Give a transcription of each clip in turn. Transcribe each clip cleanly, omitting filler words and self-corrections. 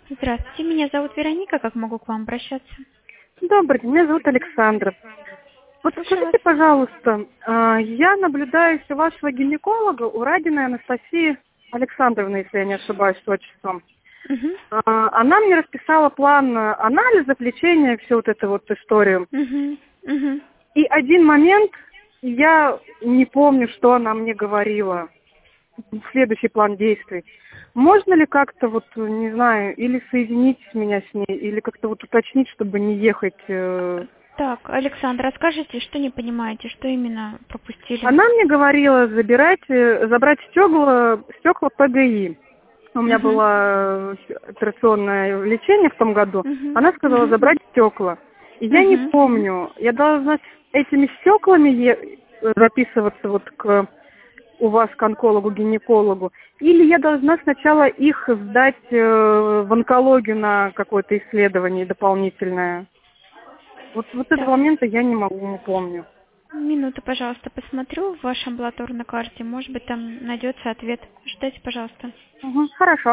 Здравствуйте, меня зовут Вероника, как могу к вам обращаться? Добрый день, меня зовут Александра. Вот Слушаю вас. скажите, пожалуйста, я наблюдаюсь у вашего гинеколога, у Радиной Анастасии Александровны, если я не ошибаюсь с отчеством. Угу. Она мне расписала план анализов, лечения, всю вот эту вот историю. Угу. Угу. И один момент, я не помню, что она мне говорила. Следующий план действий. Можно ли как-то вот, не знаю, или соединить меня с ней, или как-то вот уточнить, чтобы не ехать. Так, Александра, расскажите, что не понимаете, что именно пропустили? Она мне говорила забрать стекла ПГИ. У меня Угу. было операционное лечение в том году. Угу. Она сказала Угу. забрать стекла. И я не Угу. помню, я должна с этими стеклами записываться вот у вас к онкологу-гинекологу, или я должна сначала их сдать в онкологию на какое-то исследование дополнительное. Вот этого Так, момента я не помню. минуту, пожалуйста, посмотрю в вашей амбулаторной карте. Может быть, там найдется ответ. Ждайте, пожалуйста. Угу, хорошо.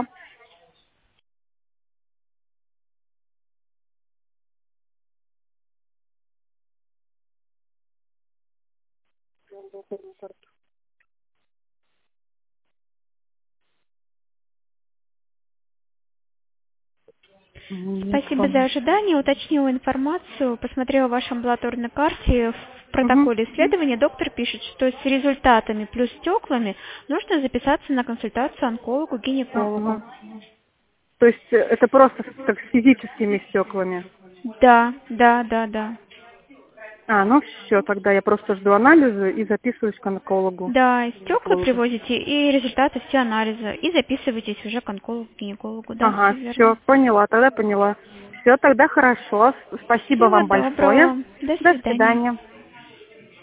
Не Спасибо за помню. ожидание. Уточнила информацию, посмотрела в вашей амбулаторной карте. В Угу. протоколе исследования доктор пишет, что с результатами плюс стеклами нужно записаться на консультацию онкологу-гинекологу. Ага. То есть это просто так с физическими стеклами. Да, да, да, да. Ну все, тогда я просто жду анализы и записываюсь к онкологу. Да, и стекла Гинекологу. привозите, и результаты все анализа, и записывайтесь уже к онкологу-гинекологу. Да, Ага, все верно. все, поняла, тогда поняла. Все, тогда хорошо. Спасибо Всего вам большое. доброго. До До свидания. свидания.